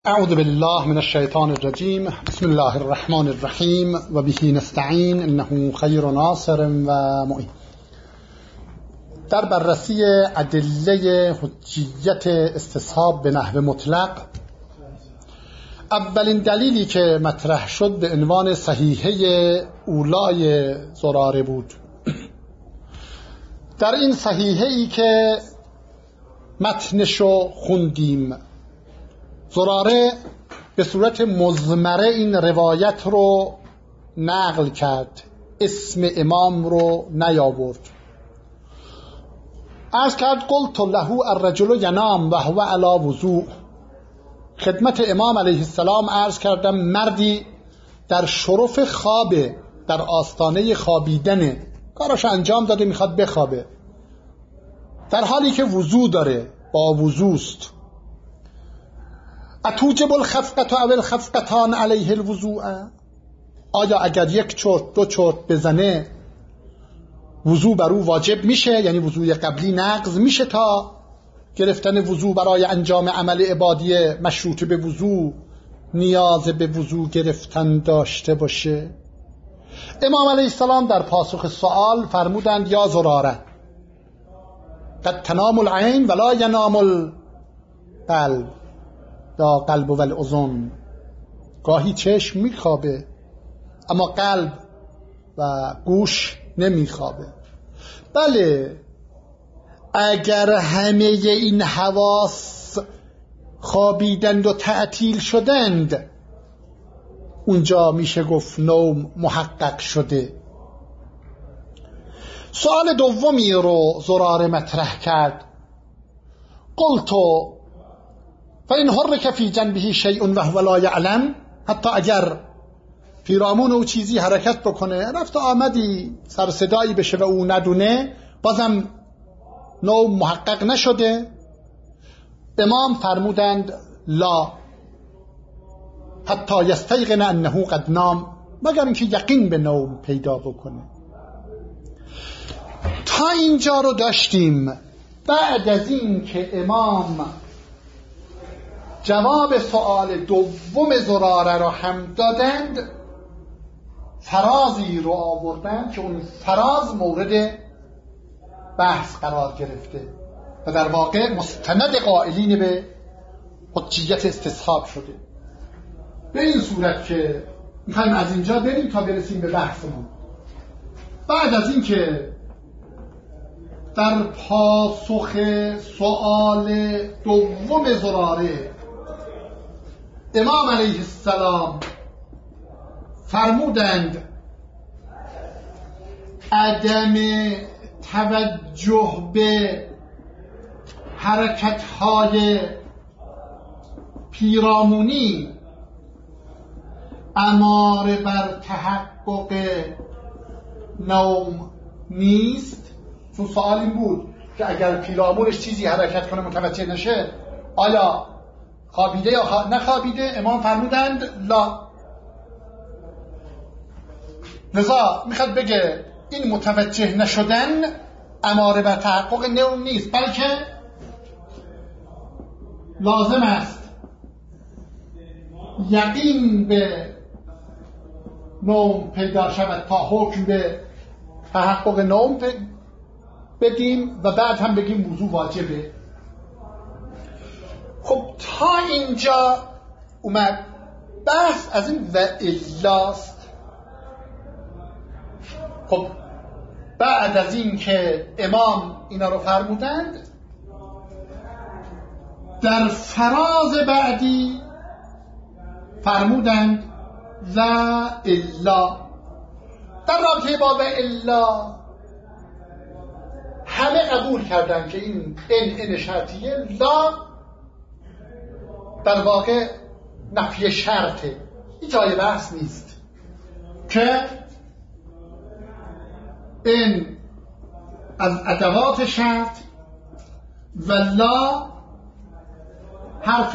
اعوذ بالله من الشیطان الرجیم. بسم الله الرحمن الرحیم و به نستعین انه خیر ناصر و معین. در بررسی ادله حجیت استصحاب به نحو مطلق، اولین دلیلی که مطرح شد به عنوان صحیحه اولای زراره بود. در این صحیحه ای که متنشو خوندیم، زراره به صورت مضمره این روایت رو نقل کرد، اسم امام رو نیاورد. عرض کرد قلت له الرجل ینام و هو علی وضوء. خدمت امام علیه السلام عرض کردم مردی در شرف خوابه، در آستانه خوابیدنه، کارش انجام داده، میخواد بخوابه، در حالی که وضو داره، با وضوست. اتوجب الخفقة او الخفقتان علیه الوضوء؟ آیا اگر یک چرت دو چرت بزنه وضو بر او واجب میشه؟ یعنی وضوی قبلی نقض میشه تا گرفتن وضو برای انجام عمل عبادی مشروط به وضو نیاز به وضو گرفتن داشته باشه؟ امام علیه السلام در پاسخ سوال فرمودند یا زراره قد تنام العین ولا ینام القلب، یا قلب و الاذن. گاهی چشم میخوابه اما قلب و گوش نمیخوابه. بله، اگر همه این حواس خوابیدند و تعطیل شدند، اونجا میشه گفت نوم محقق شده. سوال دومی رو زراره مطرح کرد. قلت فإن حرك في جنبه شيء وهو لا يعلم، حتی اگر پیرامون او چیزی حرکت بکنه، رفت آمدی سر صدایی بشه و او ندونه، بازم نوم محقق نشده؟ امام فرمودند لا حتی یستیقن انه قد نام، مگر اینکه یقین به نوم پیدا بکنه. تا اینجا رو داشتیم. بعد از این که امام جواب سوال دوم زراره را هم دادند، فرازی رو آوردند که اون فراز مورد بحث قرار گرفته و در واقع مستند قائلین به حجیت استصحاب شده. به این صورت که میخوایم از اینجا بریم تا برسیم به بحثمون. بعد از این که در پاسخ سوال دوم زراره امام علیه السلام فرمودند عدم توجه به حرکت‌های پیرامونی اماره بر تحقق نوم نیست. چون سوال این بود که اگر پیرامونش چیزی حرکت کنه متوجه نشه آیا خوابیده یا نخوابیده؟ امام فرمودند لا. لذا میخواد بگه این متوجه نشدن اماره بر تحقق نوم نیست، بلکه لازم است یقین به نوم پیدا شود تا حکم به تحقق نوم بدیم و بعد هم بگیم وضو واجبه. خب تا اینجا اومد بحث از این و الاست. خب بعد از این که امام اینا رو فرمودند، در فراز بعدی فرمودند و الا. در رابطه با و الا همه قبول کردند که این ان شرطیه، لا در واقع نفی شرطه. این جای بحث نیست که این از ادوات شرط و لا حرف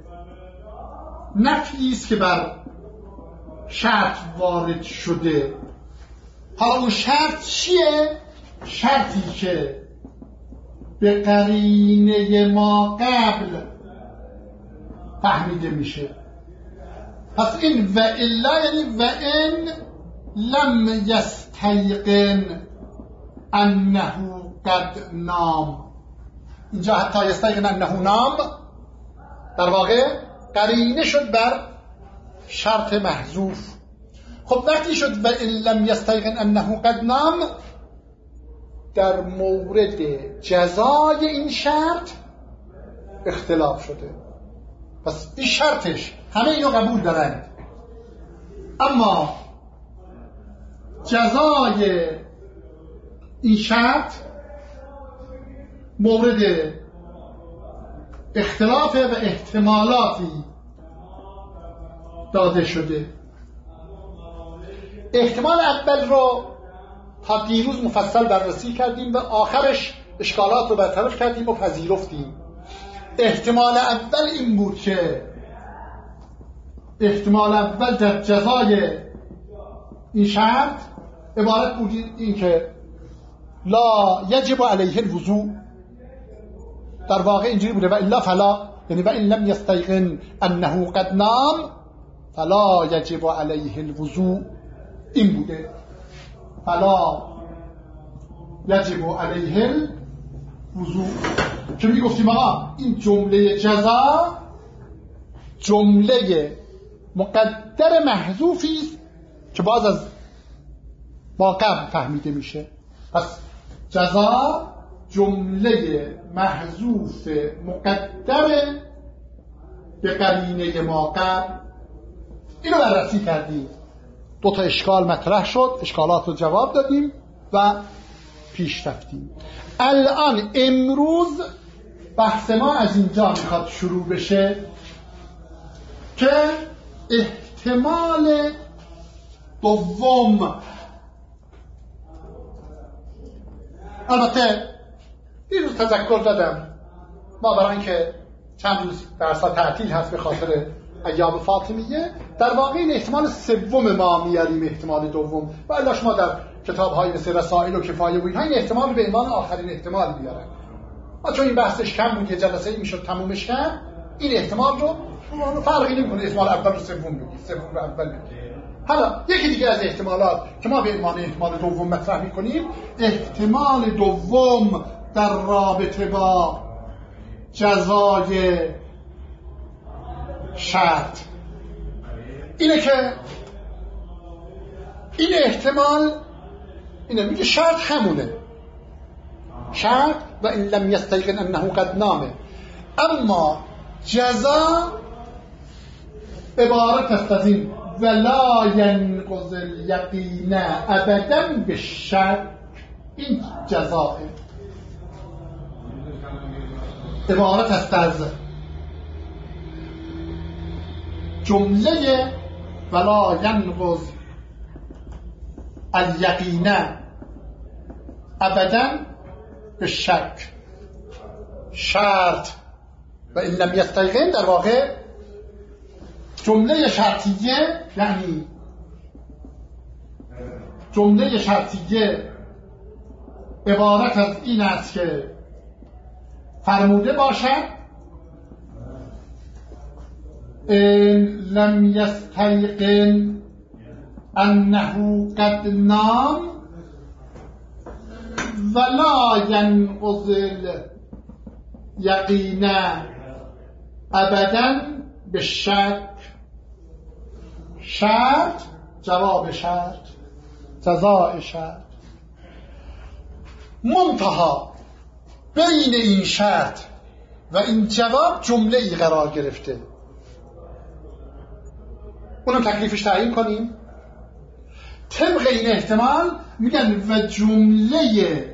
نفی است که بر شرط وارد شده. حالا اون شرط چیه؟ شرطی که به قرینه ما قبل فهمیده میشه. پس این و الا یعنی و ان لم یستیقن انه قد نام. اینجا حتی یستیقن انه نام در واقع قرینه شد بر شرط محذوف. خب وقتی شد و ان لم یستیقن انه قد نام، در مورد جزای این شرط اختلاف شده. پس این شرطش همه اینو قبول دارند، اما جزای این شرط مورد اختلاف و احتمالاتی داده شده. احتمال اول رو تا دیروز مفصل بررسی کردیم و آخرش اشکالات رو برطرف کردیم و پذیرفتیم. احتمال اول این بود که احتمال اول در جزای این شرط عبارت بود این که لا یجب علیه الوضوء، در واقع اینجوری بوده و الا فلا، یعنی و ان لم یستیقن انه قد نام فلا یجب علیه الوضوء، این بوده فلا یجب علیه الوضوء. که میگفتیم آقا این جمله جزا جمله مقدر محذوفی است که باز از ما قبل فهمیده میشه. پس جزا جمله محذوف مقدر به قرینه ما قبل. اینو بررسی کردیم، دو تا اشکال مطرح شد، اشکالات رو جواب دادیم و پیش رفتیم. الان امروز بحث ما از اینجا میخواد شروع بشه که احتمال دوم. البته این روز تذکر دادم ما برای اینکه چند روز درسا تعطیل هست به خاطر ایام فاطمیه، در واقع این احتمال سوم ما میاریم احتمال دوم، و الا شما در کتاب‌های مثل رسائل و کفایه و اینها این احتمال به عنوان آخرین احتمال میارن. ما چون این بحثش کم بود، یه جلسه ای میشد تمومش کرد، این احتمال رو فرقی نمیکنه احتمال اول و سوم بگید، سوم و اول بگید. حالا یکی دیگه از احتمالات که ما به عنوان احتمال دوم مطرح میکنیم، احتمال دوم در رابطه با جزای شرط اینه که این احتمال اینه، میگه شرط همونه، شرط و ان لم یستیقن انه قد نامه، اما جزا عبارت است از این ولا ینقض الیقین ابدا بالشک. این جزاء عبارت است از جمله ولا ینقض الیقین ابدا بالشک. شرط و ان لم یستیقن در واقع جمله شرطیه، یعنی جمله شرطیه عبارت از این است که فرموده باشد ان لم یستیقن انه قد نام ولا ینقض الیقین ابدا بالشک. شرط، جواب شرط، جزاء شرط. منتها بین این شرط و این جواب جمله ای قرار گرفته، اونم تکلیفش تعیین کنیم. طبق این احتمال میگن و جمله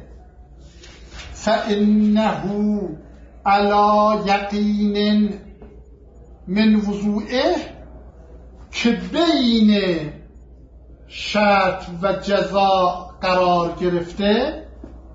فإنه علی یقین من وضوعه که بین شرط و جزا قرار گرفته.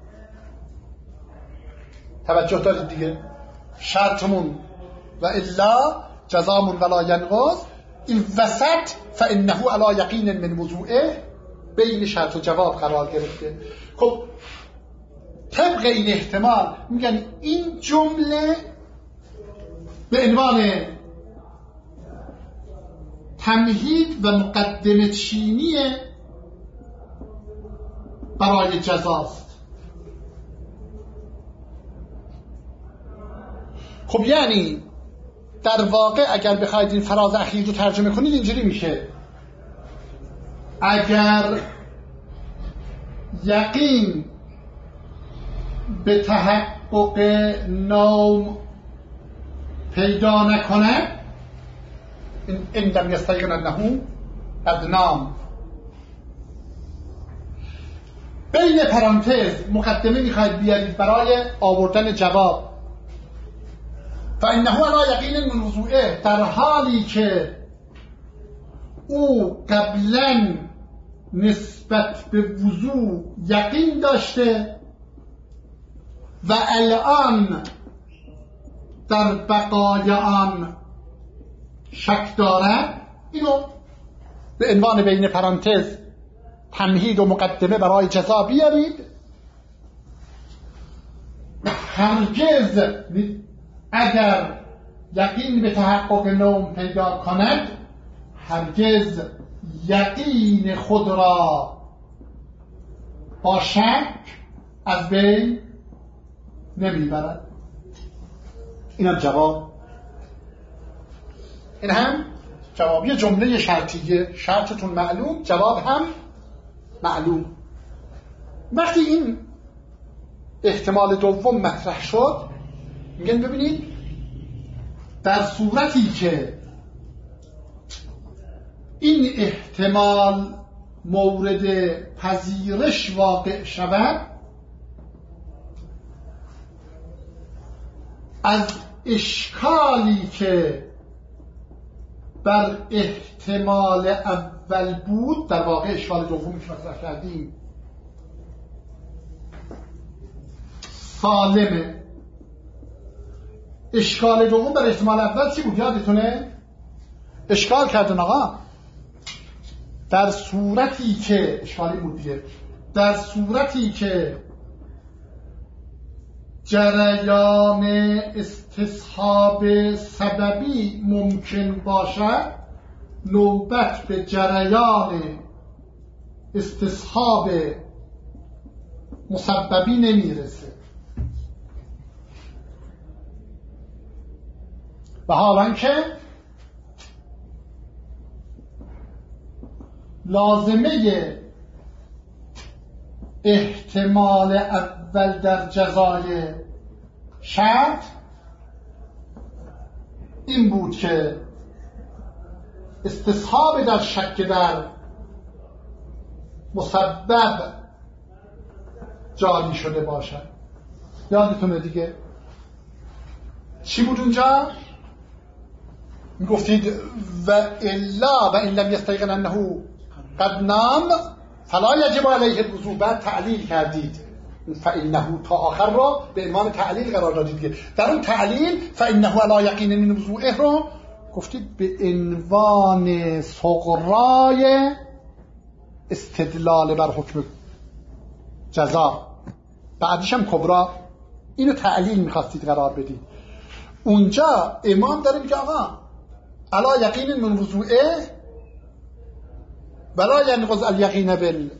توجه دارید دیگه، شرطمون و الا جزامون ولا ینقض، این وسط فانه علی یقین من وضوعه بین شرط و جواب قرار گرفته. خب طبق این احتمال میگن این جمله به عنوان تمهید و مقدمه چینی برای جزاست. خب یعنی در واقع اگر بخواید این فراز اخیر رو ترجمه کنید اینجوری میشه: اگر یقین به تحقق نوم پیدا نکنه، این لم یستیقن انه قد نام، بین پرانتز مقدمه میخواید بیارید برای آوردن جواب. فانه علی یقین من وضوعه، در حالی که او قبلا نسبت به وضوع یقین داشته و الان در بقای آن شک دارد، اینو به عنوان بین پرانتز تمهید و مقدمه برای جزا بیارید. هرگز اگر یقین به تحقق نوم پیدا کند، هرگز یقین خود را با شک از بین نمیبرد. اینم جواب. این هم جواب. یه جمله شرطیه، شرطتون معلوم، جواب هم معلوم. وقتی این احتمال دوم مطرح شد، میگن ببینید در صورتی که این احتمال مورد پذیرش واقع شود، از اشکالی که بر احتمال اول بود، در واقع اشکال دومی که مطرح کردیم سالمه. اشکال دوم بر احتمال اول چی بود؟ یادتونه؟ اشکال کردن آقا در صورتی که اشکالی بود دیگه، در صورتی که جریان استصحاب سببی ممکن باشد، نوبت به جریان استصحاب مسببی نمیرسه. و حالا که لازمه احتمال اول در جزای شرط این بود که استصحاب در شک در مسبب جاری شده باشد. یادتونه دیگه چی بود اونجا؟ میگفتید و الا و این لم یستیقن انه قد نام فلا یجب علیه الوضوء. بعد تعلیل کردید فانه تا آخر رو به عنوان تعلیل قرار دادید دیگه. در اون تعلیل فانه علی یقین من وضوعه رو گفتید به عنوان صغرای استدلال بر حکم جزا، بعدش هم کبرا. اینو تعلیل میخواستید قرار بدید. اونجا امام داره میگه آقا علی یقین من وضوعه ولا ینقض الیقین بالشک،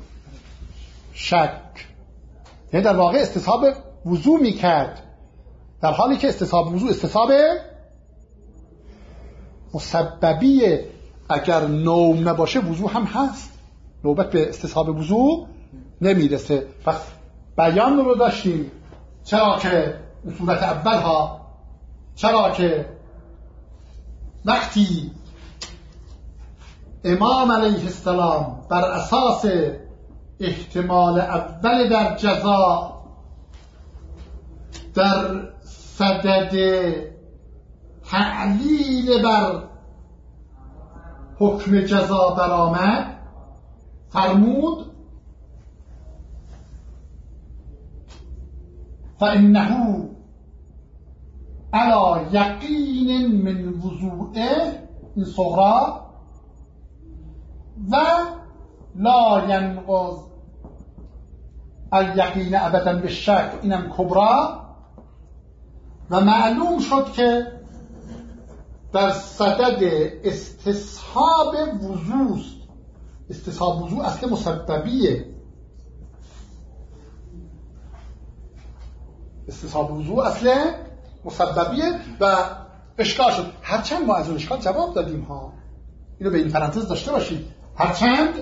یعنی در واقع استصحاب وضوع میکرد، در حالی که استصحاب وضوع استصحاب مسببیه. اگر نوم نباشه وضوع هم هست، نوبت به استصحاب وضوع نمیرسه. پس بیان رو داشتیم چرا که صورت اول ها، چرا که وقتی امام علیه السلام بر اساس احتمال اول در جزا در صدد تعلیل بر حکم جزا برآمد، فرمود فانه علی یقین من وضوعه، این صغرا، و لا ینقض الیقین ابدا بالشک، اینم کبرا. و معلوم شد که در صدد استصحاب وضوء است. استصحاب وضوء اصل مسببیه. استصحاب وضوء اصل مسببیه و اشکال شد. هرچند ما از اون اشکال جواب دادیم ها، اینو به این پرانتز داشته باشید، هرچند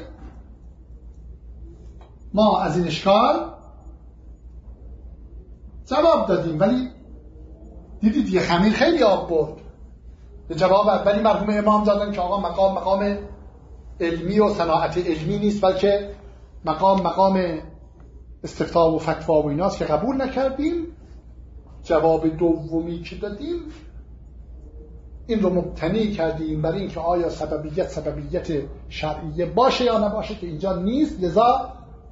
ما از این اشکال جواب دادیم، ولی دیدید یه خمیر خیلی آب برد. به جواب اولی مرحوم امام دادن که آقا مقام علمی و صناعت علمی نیست، بلکه مقام استفتاء و فتوا و ایناست که قبول نکردیم. جواب دومی که دادیم این رو مبتنی کردیم بر این که آیا سببیت شرعیه باشه یا نباشه که اینجا نیست، لذا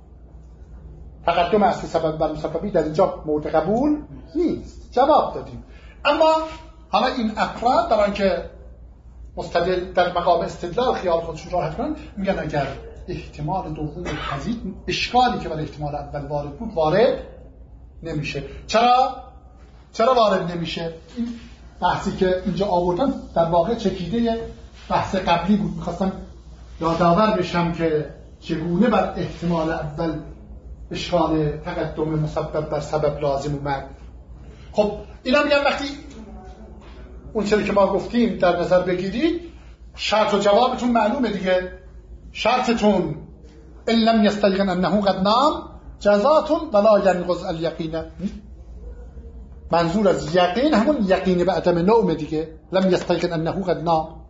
تقدم اصل سبب بر مسببی در اینجا مورد قبول نیست. جواب دادیم. اما حالا این افراد برای اینکه مستدل در مقام استدلال خیال خودشون راحت کنن، میگن اگر احتمال دوم پذیر، اشکالی که برای احتمال اول وارد بود وارد نمیشه. چرا وارد نمیشه؟ این بحثی که اینجا آوردن در واقع چکیده بحث قبلی بود. میخواستم یادآور بشم که چگونه بر احتمال اول اشکال تقدم مسبب بر سبب لازم اومد. خب اینا میگن وقتی اون چیزی که ما گفتیم در نظر بگیرید، شرط و جوابتون معلومه دیگه. شرطتون ان لم یستیقن انه قد نام جزاتون ولا ینقض الیقین. منظور از یقین همون یقین به عدم نوم دیگه. لم یستیقن انه قد نام.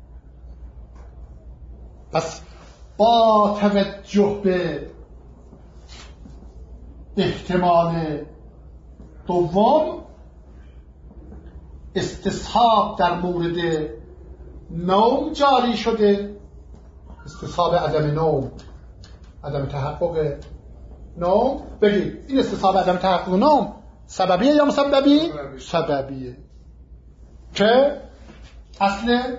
پس با توجه به احتمال دوم، استصحاب در مورد نوم جاری شده. استصحاب عدم نوم، عدم تحقق نوم. بگید این استصحاب عدم تحقق نوم سببیه یا مسببی؟ سببیه که اصل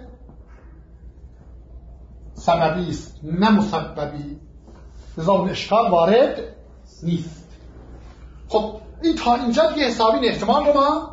سببی است نه مسببی، لذا اون اشکال وارد نیست. خب این تا اینجا دیگه حسابی این احتمال رو ما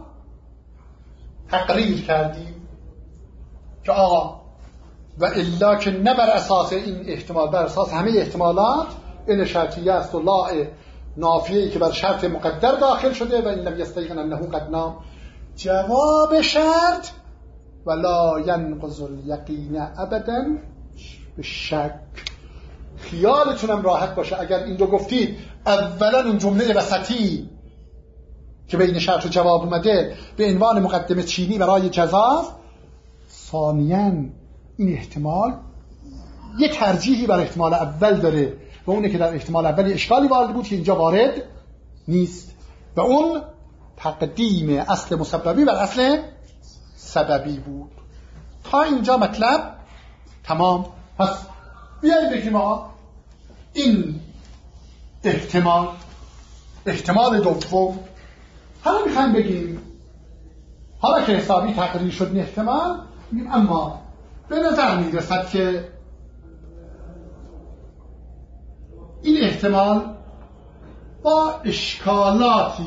تقریر کردیم که آقا و الا که نه بر اساس این احتمال، بر اساس همه احتمالات این شرطیه است و لا نافیه‌ای که بر شرط مقدر داخل شده و این لم یستیقن انه قد نام. جواب شرط ولا ینقض الیقین ابدا بالشک. خیالتونم راحت باشه اگر این رو گفتید اولا اون جمله وسطی که بین شرط و جواب اومده به عنوان مقدمه چینی برای جزا، ثانیاً این احتمال یه ترجیحی بر احتمال اول داره و اونه که در احتمال اولی اشکالی وارد بود که اینجا وارد نیست و اون تقدیم اصل مسببی بر اصل سببی بود. تا اینجا مطلب تمام. پس بیایید بگیم ما این احتمال دوم حالا میخوایم بگیم، حالا که حسابی تقریر شد این احتمال، میگیم اما به نظر میرسد که این احتمال با اشکالاتی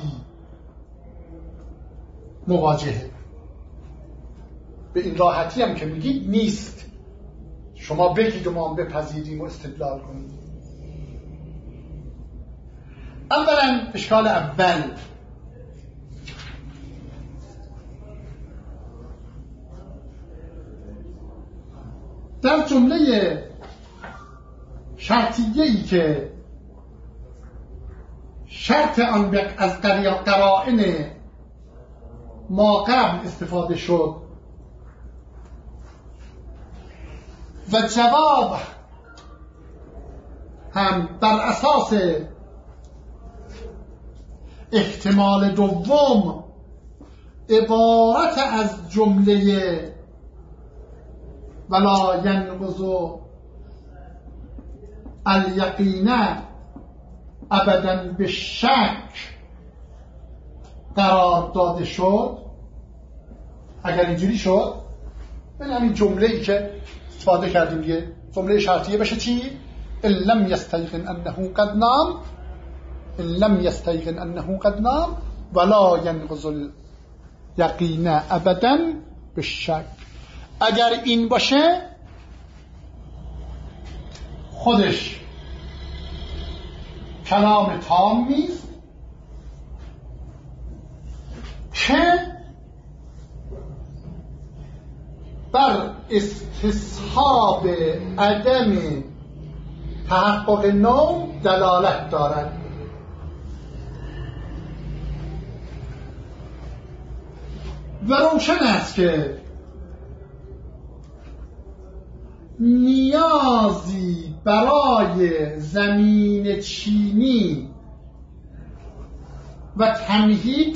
مواجهه. به این راحتی هم که میگید نیست، شما بگید و ما بپذیریم و استدلال کنیم. اولا اشکال اول، در جمله شرطیه‌ای که شرط آن از قرائن ما قبل استفاده شد و جواب هم بر اساس احتمال دوم عبارت از جمله ولا ینقض الیقین ابدا به شک قرار داده شد، اگر اینجوری شد به همین جمله‌ای که استفاده کردیم دیگه، جمله شرطیه بشه چی؟ ان لم یستیقن انه قد نام، ان لم یستیقن انه قد نام ولا ینقض الیقین ابدا بالشک. اگر این باشه خودش کلام تام نیست که بر استصحاب عدم تحقق نوم دلالت دارد. و روشن است که نیازی برای زمین چینی و تمهید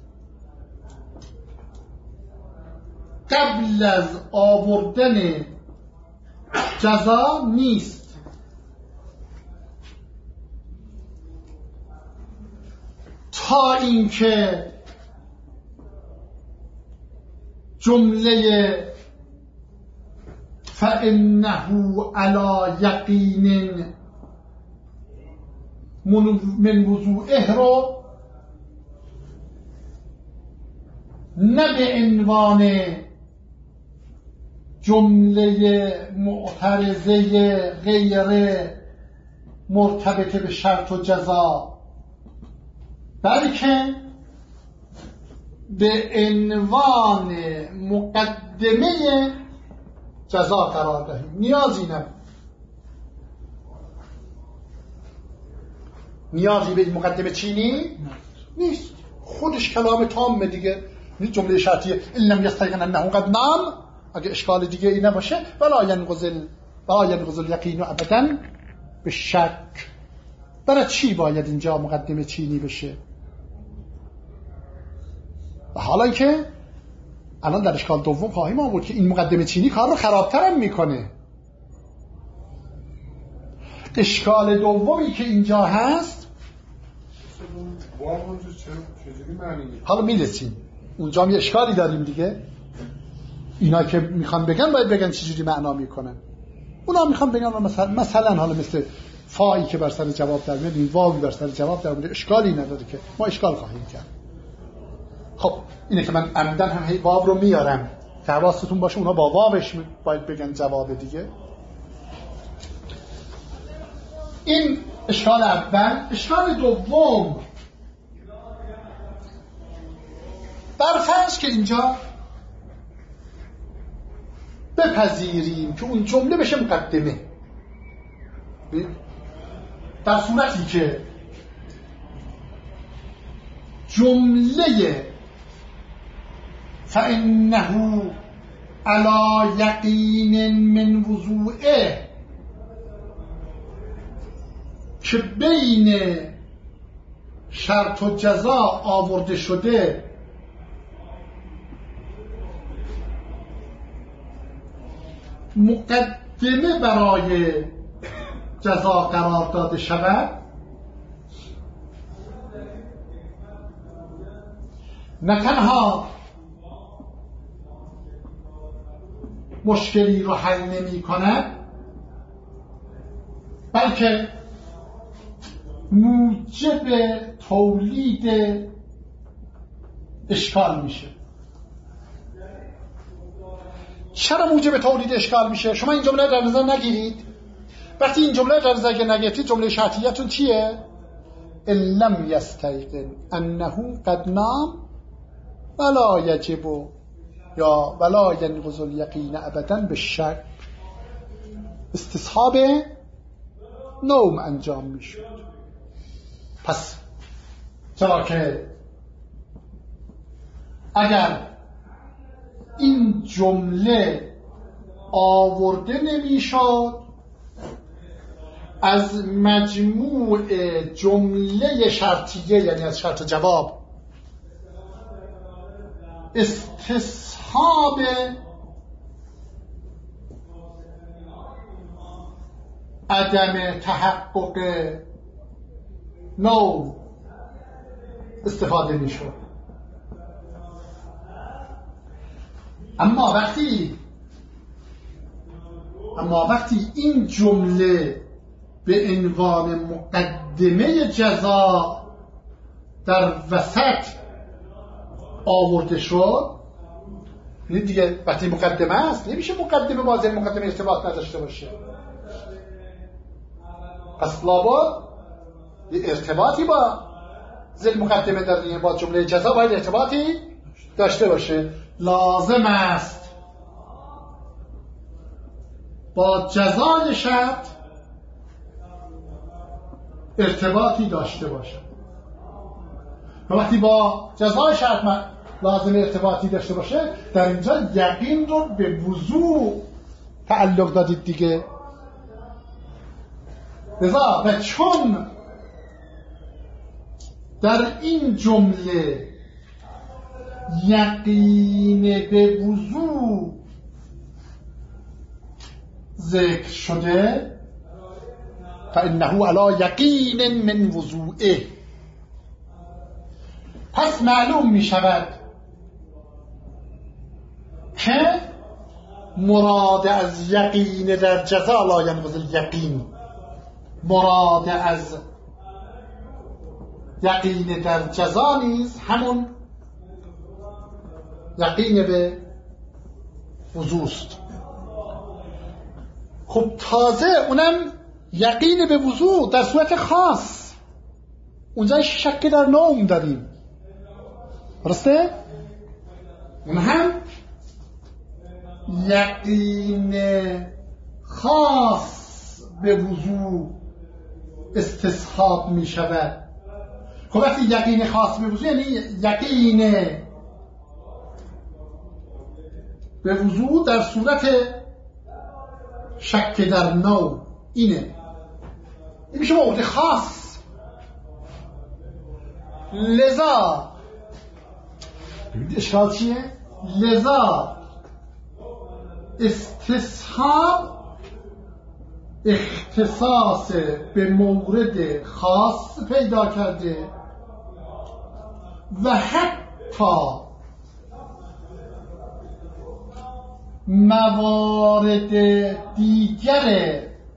قبل از آوردن جزا نیست. تا اینکه جمله فإنه علی یقین من وضوعه رو نه به عنوان جمله معترضه غیر مرتبط به شرط و جزا، بلکه به عنوان مقدمه جزا قرار دهیم. نیازی نه، نیازی به این مقدمه چینی نیست، خودش کلام تامه دیگه. جمله شرطیه ان لم یستیقن انه قد نام، اگه اشکال دیگه ای نباشه ولا ینقض الیقین ابدا به شک. برای چی باید اینجا مقدمه چینی بشه؟ و حالا که الان در اشکال دوم خواهیم آورد که این مقدمه چینی کار رو خرابتر هم میکنه. اشکال دومی که اینجا هست حالا میرسیم اونجا، هم یه اشکالی داریم دیگه. اینا که میخوان بگن باید بگن چجوری معنا میکنن. اونا میخوان بگن مثلا حالا مثل فایی که بر سر جواب در میاد، این واوی بر سر جواب در میاد، اشکالی نداره که ما اشکال خواهیم کرد. خب اینه که من عمدن هم واو رو میارم که حواستون باشه اونا با واوش باید بگن جواب دیگه. این اشکال اول. اشکال دوم، برفرض که اینجا بپذیریم که اون جمله بشه مقدمه، در صورتی که جمله فإنه علی یقین من وضوعه که بین شرط و جزا آورده شده مقدمه برای جزا قرار داده شود، نه تنها مشکلی رو حل نمی کند، بلکه موجب تولید اشکال میشه. چرا موجب تولید اشکال میشه؟ شما این جمله در نظر نگیرید. وقتی این جمله در نظر نگیرید، جمله شرطیتون چیه؟ ان لم یستیقن انه قد نام ولا یجب یا ولا ینقض الیقین ابدا بالشک. استصحاب نوم انجام میشد. پس چرا که اگر این جمله آورده نمیشد، از مجموع جمله شرطیه یعنی از شرط جواب استصحاب عدم تحقق نوم استفاده میشد. اما وقتی این جمله به عنوان مقدمه جزا در وسط آورده شد، این دیگه وقتی مقدمه است نمیشه مقدمه با ذیل مقدمه ارتباط نداشته باشه. پس لابد یه ارتباطی با ذیل مقدمه داره، یعنی با جمله جزا باید ارتباطی داشته باشه. لازم است با جزای شرط ارتباطی داشته باشه. و وقتی با جزای شرط لازم ارتباطی داشته باشه، در اینجا یقین رو به وضوع تعلق دادید دیگه. لذا و چون در این جمله یقین به وضوع ذکر شده، فإنه علی یقین من وضوعه، پس معلوم می شود که مراد از یقین در جزا لا ینقضی الیقین، مراد از یقین در جزا نیز همون یقین به وضوع است. خب تازه اونم یقین به وضوع در صورت خاص، اونجا شک در نوم داریم، درسته؟ اون هم یقین خاص به وضوع استصحاب می شود. خب وقتی یقین خاص به وضوع یعنی یقین به وضوع در صورت شک در نو، اینه، این میشه موضوع خاص. لذا اشکال چیه؟ لذا استصحاب اختصاص به مورد خاص پیدا کرده و حتی موارد دیگر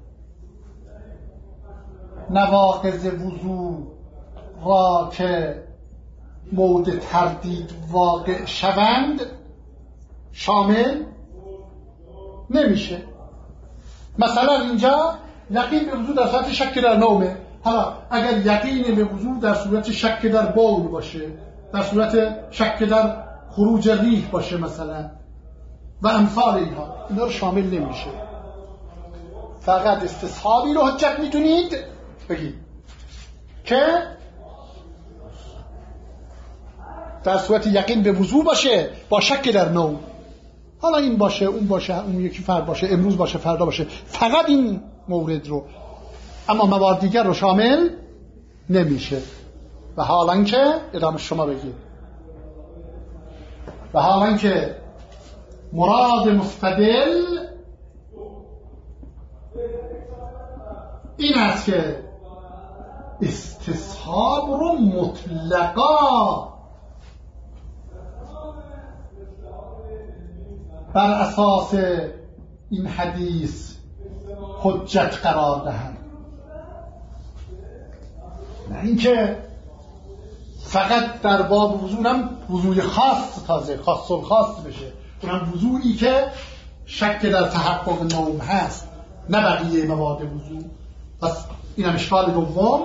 نواقض وضوع را که مورد تردید واقع شوند شامل نمیشه. مثلا اینجا یقین به وضوع در صورت شک در نومه. حالا اگر یقین به وضوع در صورت شک در بول باشه، در صورت شک در خروج ریح باشه مثلا و امثال اینها، اینا رو شامل نمیشه. فقط استصحابی رو حجت میتونید بگید که در صورت یقین به وضوع باشه با شک در نوم. حالا این باشه، اون باشه، اون یکی فرد باشه، امروز باشه، فردا باشه، فقط این مورد رو، اما موارد دیگر رو شامل نمیشه. و حالا که ادامه شما بگید، و حالا که مراد مستدل این است که استصحاب رو مطلقا بر اساس این حدیث حجت قرار دهند، نه اینکه فقط در باب وضوع هم وضوع خاص، تازه خاص الخاص بشه، اونم وضوعی که شک در تحقق نوم هست، نه بقیه مواد وضوع. پس این هم اشکال دوم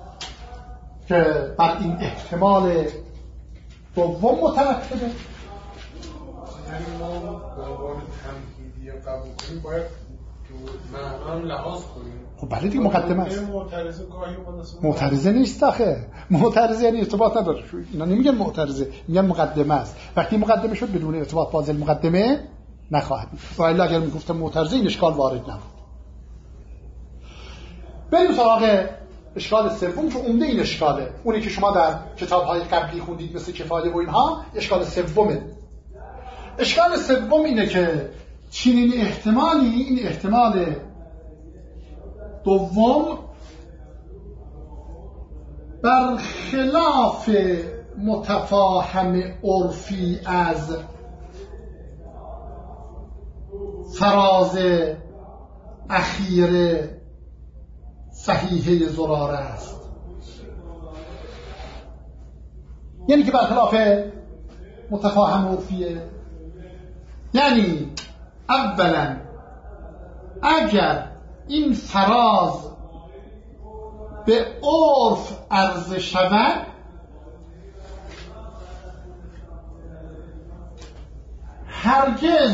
که بر این احتمال دوم مترتبه. یعنی ما به عنوان تمهیدی قبول کنیم باید معنا هم لحاظ کنیم. خب بله دیگه مقدمه است. معترضه نیست آخه. معترضه یعنی ارتباط نداره. اینا نمیگن معترضه، میگن مقدمه است. وقتی مقدمه شد بدون ارتباط با ذیل مقدمه نخواهد بود. و الا اگر میگفتم معترضه این اشکال وارد نبود. بریم سراغ اشکال سوم که عمده این اشکاله، اونی که شما در کتاب‌های قبلی خوندید مثل کفایه و اینها. اشکال سومه. اشکال سوم اینه که چنین احتمالی، این احتمال دوم، برخلاف متفاهم عرفی از فراز اخیر صحیحه زراره است. یعنی که برخلاف متفاهم عرفیه یعنی اولا اگر این فراز به عرف عرضه شود هرگز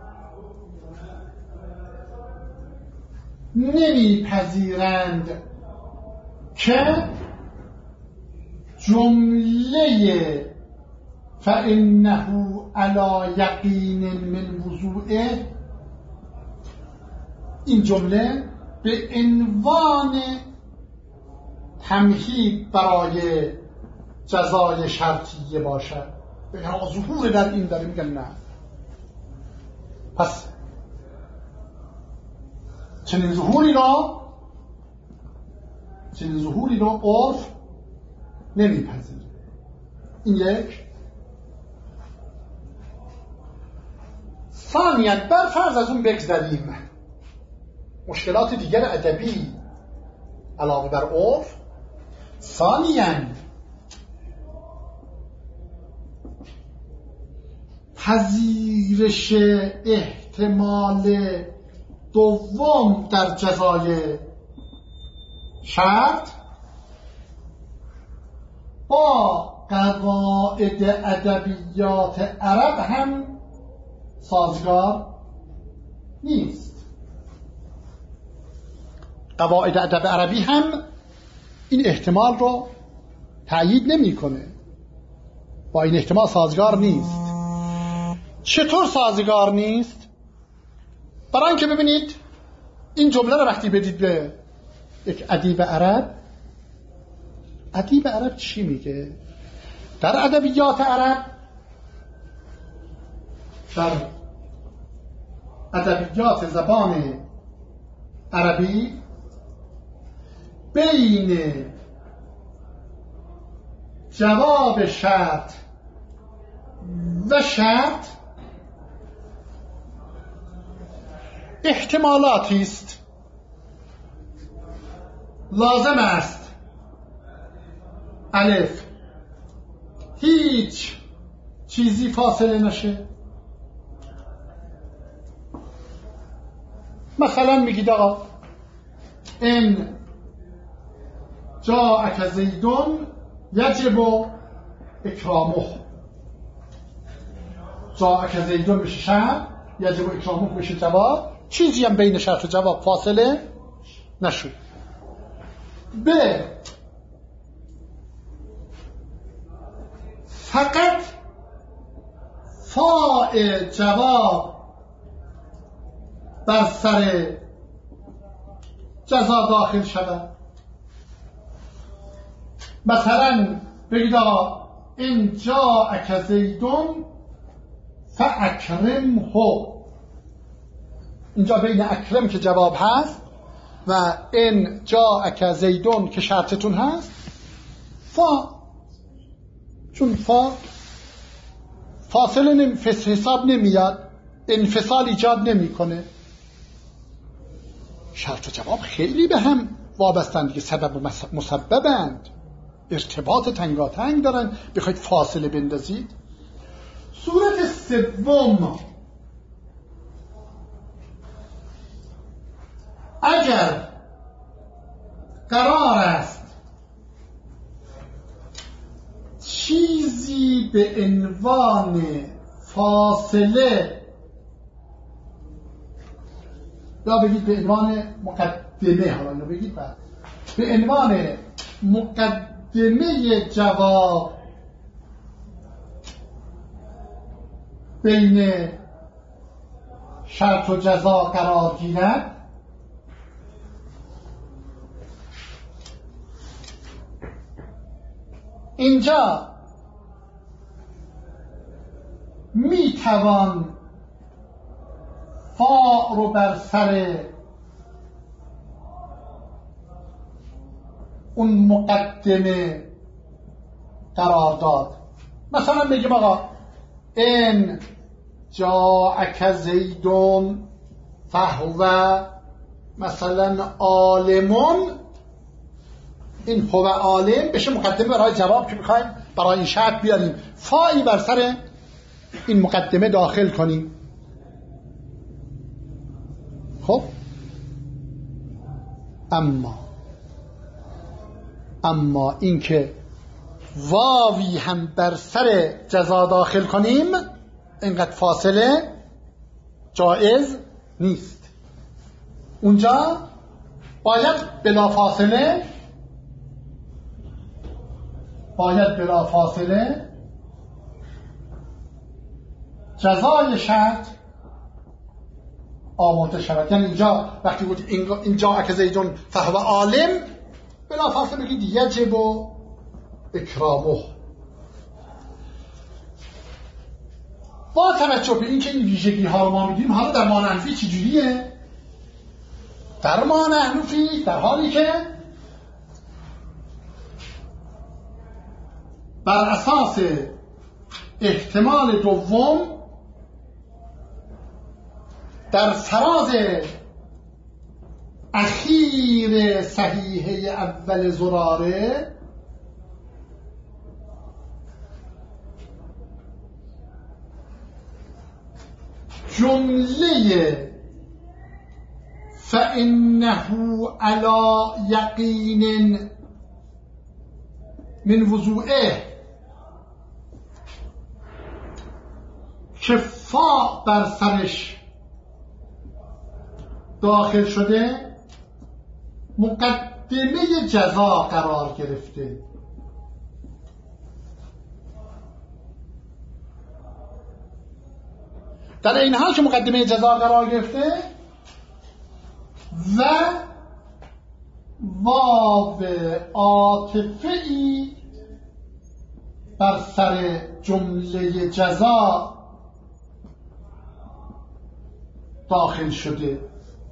نمیپذیرند که جمله فإنه علی یقین من وضوعه، این جمله به عنوان تمهید برای جزای شرطیه باشد. بگن آقا ظهور در این داره، میگن نه. پس چنین ظهوری را عرف نمیپذیره. این یک. ثانیاً بر فرض از اون بگذریم، مشکلات دیگر ادبی علاوه بر عرف. ثانیاً پذیرش احتمال دوم در جزای شرط با قواعد ادبیات عرب هم سازگار نیست. قواعد ادب عربی هم این احتمال رو تأیید نمی‌کنه، با این احتمال سازگار نیست. چطور سازگار نیست؟ برای اینکه ببینید این جمله رو وقتی بدید به یک ادیب عرب، ادیب عرب چی میگه؟ در ادبیات عرب، در ادبیات زبان عربی، بین جواب شرط و شرط احتمالاتی است. لازم است الف هیچ چیزی فاصله نشه. مثلا میگید آقا ان جاءک زیدون یجب اکرامه، جاءک زیدون بشه شرط، یجب اکرامه بشه جواب، چیزی هم بین شرط و جواب فاصله نشود. ب فقط فاء جواب بر سر جزا داخل شود. مثلا بگید آقا این جاءک زیدون فاکرمه، اینجا بین اکرم که جواب هست و این جاءک زیدون که شرطتون هست فا، چون فا فاصله حساب نمیاد، انفصال ایجاد نمیکنه. شرط و جواب خیلی به هم وابستن دیگه، سبب و مسببند، ارتباط تنگاتنگ دارن، بخواید فاصله بندازید. صورت سوم، اگر قرار است چیزی به عنوان فاصله یا بگید به عنوان مقدمه، حالا اینو بگید بعد، به عنوان مقدمه جواب بین شرط و جزا قرار گیرد، اینجا میتوان فا رو بر سر اون مقدمه قرار داد. مثلا بگیم آقا ان جاءک زیدون فهو مثلا عالمون، این هو عالم بشه مقدمه برای جواب که میخوایم برای این شرط بیاریم، فایی بر سر این مقدمه داخل کنیم. خب اما اینکه واوی هم بر سر جزا داخل کنیم اینقدر فاصله جایز نیست. اونجا باید بلا فاصله جزای شرط آورده شود. یعنی اینجا وقتی بود اینجا اک زیدون فهو عالم، بلا فاصله بگید یجب و اکرامه. با توجه به اینکه این ویژگی ها رو ما میگیم، حالا در معنی حنفی چجوریه؟ در معنی حنفی در حالی که بر اساس احتمال دوم در فراز اخیر صحیحه اول زراره جمله فإنه علی یقین من وضوعه که فا بر سرش داخل شده مقدمه جزا قرار گرفته. در این حال که مقدمه جزا قرار گرفته و واو عاطفه‌ای بر سر جمله جزا داخل شده.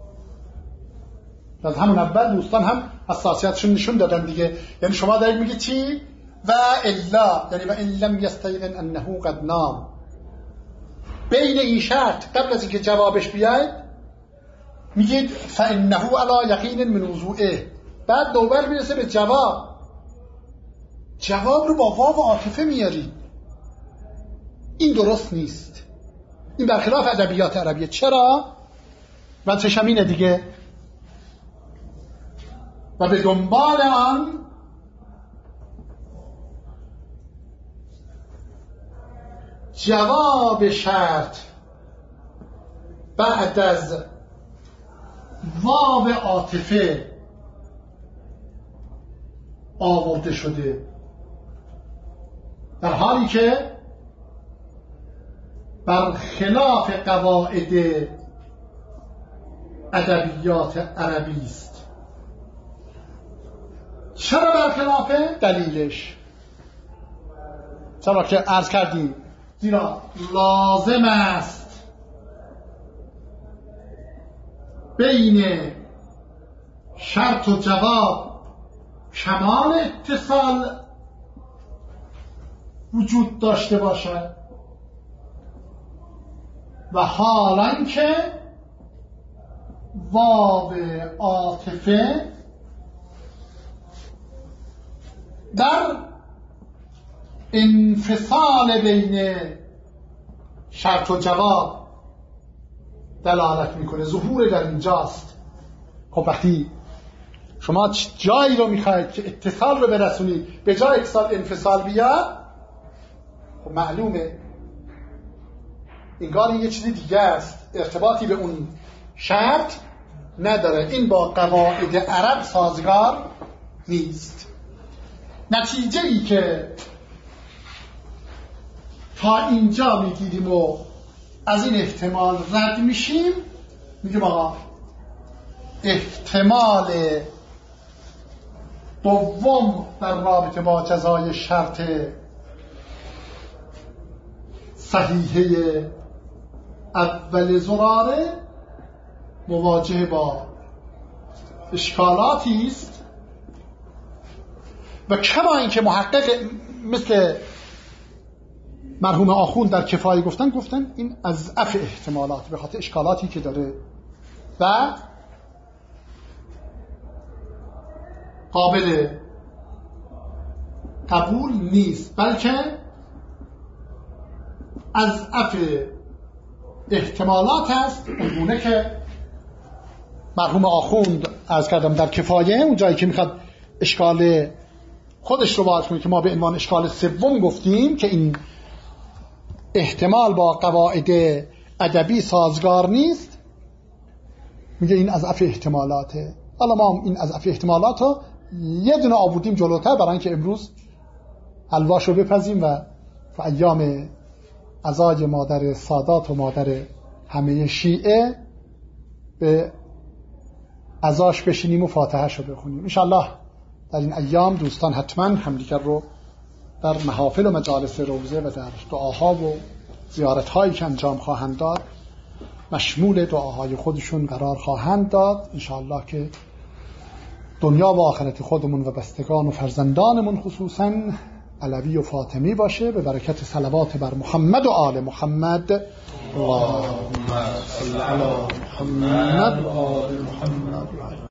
از همون اول دوستان هم حساسیتشون نشون دادن دیگه. یعنی شما دارید میگید چی؟ و الا، یعنی و ان لم یستیقن انه قد نام. بین این شرط قبل از اینکه جوابش بیاید میگید فانه علی یقین من وضوعه، بعد دوباره میرسه به جواب رو با واو عاطفه میاری. این درست نیست، این برخلاف ادبیات عربیه. چرا؟ وجهش همینه دیگه. و به دنبال آن جواب شرط بعد از واو عاطفه آورده شده، در حالی که برخلاف قواعد ادبیات عربی است. چرا برخلافه؟ دلیلش چرا که عرض کردیم زیرا لازم است بین شرط و جواب کمال اتصال وجود داشته باشد و حالان که واو عاطفه در انفصال بین شرط و جواب دلالت میکنه، ظهور در اینجاست. خب وقتی شما جایی رو میخواید که اتصال رو برسونید به جای اتصال انفصال بیاد، خب معلومه انگار این یه چیزی دیگه است، ارتباطی به اون شرط نداره. این با قواعد عرب سازگار نیست. نتیجه ای که تا اینجا میگیریم و از این احتمال رد میشیم، میگیم آقا احتمال دوم در رابطه با جزای شرط صحیحه اول زراره مواجه با اشکالاتی است و کما اینکه محقق مثل مرحوم آخوند در کفایه گفتن این از اضعف احتمالات به خاطر اشکالاتی که داره و قابل قبول نیست، بلکه از اضعف احتمالات است اونگونه که مرحوم آخوند عرض کردم در کفایه، اون جایی که میخواد اشکال خودش رو باز کنه که ما به عنوان اشکال سوم گفتیم که این احتمال با قواعد ادبی سازگار نیست، میگه این اضعف احتمالاته. حالا ما این اضعف احتمالات رو یه دونه آوردیم جلوتر برای اینکه امروز حلواش رو بپزیم و ایام عزای مادر سادات و مادر همه شیعه به عزاش بشینیم و فاتحه‌اش رو بخونیم. انشالله در این ایام دوستان حتما همدیگر رو در محافل و مجالس روزه و در دعاها و زیارت‌هایی که انجام خواهند داد مشمول دعاهای خودشون قرار خواهند داد. انشالله که دنیا و آخرت خودمون و بستگان و فرزندانمون خصوصاً علوی و فاطمی باشه، به برکت صلوات بر محمد و آل محمد. اللهم صل علی محمد و آل محمد.